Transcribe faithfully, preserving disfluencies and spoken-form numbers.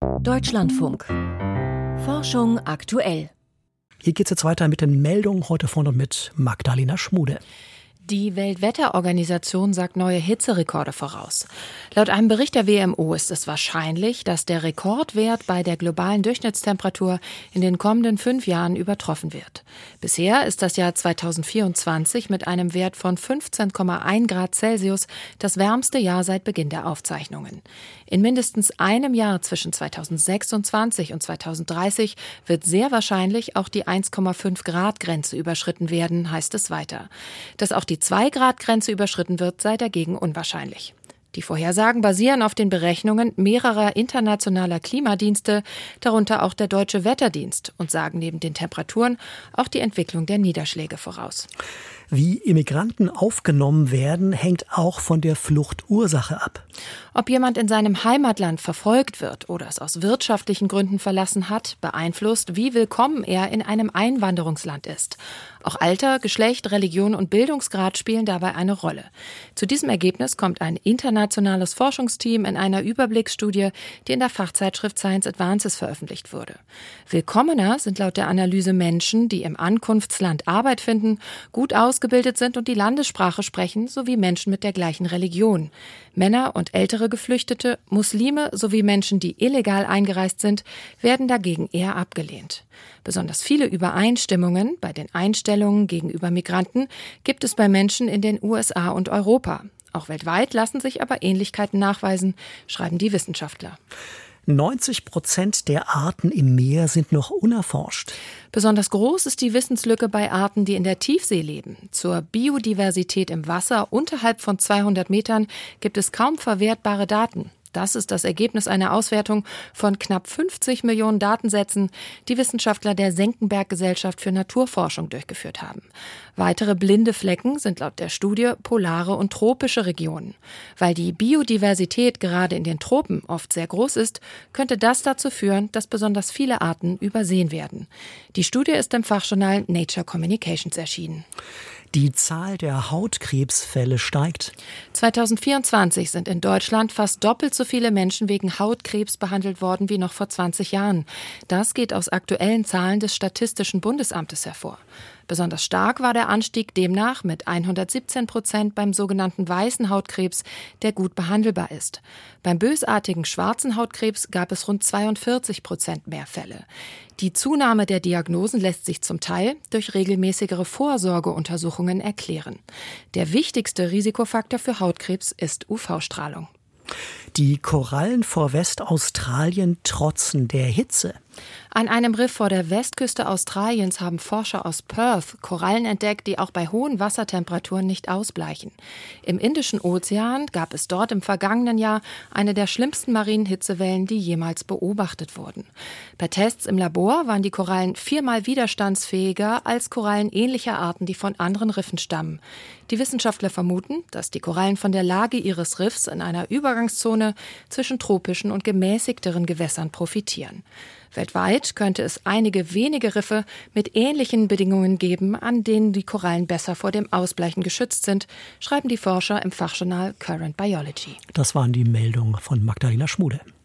Deutschlandfunk. Forschung aktuell. Hier geht es jetzt weiter mit den Meldungen, heute vorne mit Magdalena Schmude. Die Weltwetterorganisation sagt neue Hitzerekorde voraus. Laut einem Bericht der W M O ist es wahrscheinlich, dass der Rekordwert bei der globalen Durchschnittstemperatur in den kommenden fünf Jahren übertroffen wird. Bisher ist das Jahr zweitausendvierundzwanzig mit einem Wert von fünfzehn Komma eins Grad Celsius das wärmste Jahr seit Beginn der Aufzeichnungen. In mindestens einem Jahr zwischen zweitausendsechsundzwanzig und zweitausenddreißig wird sehr wahrscheinlich auch die eins Komma fünf Grad Grenze überschritten werden, heißt es weiter. Dass auch die zwei Grad Grenze überschritten wird, sei dagegen unwahrscheinlich. Die Vorhersagen basieren auf den Berechnungen mehrerer internationaler Klimadienste, darunter auch der Deutsche Wetterdienst, und sagen neben den Temperaturen auch die Entwicklung der Niederschläge voraus. Wie Immigranten aufgenommen werden, hängt auch von der Fluchtursache ab. Ob jemand in seinem Heimatland verfolgt wird oder es aus wirtschaftlichen Gründen verlassen hat, beeinflusst, wie willkommen er in einem Einwanderungsland ist. Auch Alter, Geschlecht, Religion und Bildungsgrad spielen dabei eine Rolle. Zu diesem Ergebnis kommt ein internationales Forschungsteam in einer Überblicksstudie, die in der Fachzeitschrift Science Advances veröffentlicht wurde. Willkommener sind laut der Analyse Menschen, die im Ankunftsland Arbeit finden, gut ausgebildet sind und die Landessprache sprechen, sowie Menschen mit der gleichen Religion. Männer und ältere Geflüchtete, Muslime sowie Menschen, die illegal eingereist sind, werden dagegen eher abgelehnt. Besonders viele Übereinstimmungen bei den Einstellungen gegenüber Migranten gibt es bei Menschen in den U S A und Europa. Auch weltweit lassen sich aber Ähnlichkeiten nachweisen, schreiben die Wissenschaftler. neunzig Prozent der Arten im Meer sind noch unerforscht. Besonders groß ist die Wissenslücke bei Arten, die in der Tiefsee leben. Zur Biodiversität im Wasser unterhalb von zweihundert Metern gibt es kaum verwertbare Daten. Das ist das Ergebnis einer Auswertung von knapp fünfzig Millionen Datensätzen, die Wissenschaftler der Senckenberg-Gesellschaft für Naturforschung durchgeführt haben. Weitere blinde Flecken sind laut der Studie polare und tropische Regionen. Weil die Biodiversität gerade in den Tropen oft sehr groß ist, könnte das dazu führen, dass besonders viele Arten übersehen werden. Die Studie ist im Fachjournal Nature Communications erschienen. Die Zahl der Hautkrebsfälle steigt. zweitausendvierundzwanzig sind in Deutschland fast doppelt so viele Menschen wegen Hautkrebs behandelt worden wie noch vor zwanzig Jahren. Das geht aus aktuellen Zahlen des Statistischen Bundesamtes hervor. Besonders stark war der Anstieg demnach mit hundertsiebzehn Prozent beim sogenannten weißen Hautkrebs, der gut behandelbar ist. Beim bösartigen schwarzen Hautkrebs gab es rund zweiundvierzig Prozent mehr Fälle. Die Zunahme der Diagnosen lässt sich zum Teil durch regelmäßigere Vorsorgeuntersuchungen erklären. Der wichtigste Risikofaktor für Hautkrebs ist U V-Strahlung. Die Korallen vor Westaustralien trotzen der Hitze. An einem Riff vor der Westküste Australiens haben Forscher aus Perth Korallen entdeckt, die auch bei hohen Wassertemperaturen nicht ausbleichen. Im Indischen Ozean gab es dort im vergangenen Jahr eine der schlimmsten marinen Hitzewellen, die jemals beobachtet wurden. Bei Tests im Labor waren die Korallen viermal widerstandsfähiger als Korallen ähnlicher Arten, die von anderen Riffen stammen. Die Wissenschaftler vermuten, dass die Korallen von der Lage ihres Riffs in einer Übergangszone zwischen tropischen und gemäßigteren Gewässern profitieren. Weltweit könnte es einige wenige Riffe mit ähnlichen Bedingungen geben, an denen die Korallen besser vor dem Ausbleichen geschützt sind, schreiben die Forscher im Fachjournal Current Biology. Das waren die Meldungen von Magdalena Schmude.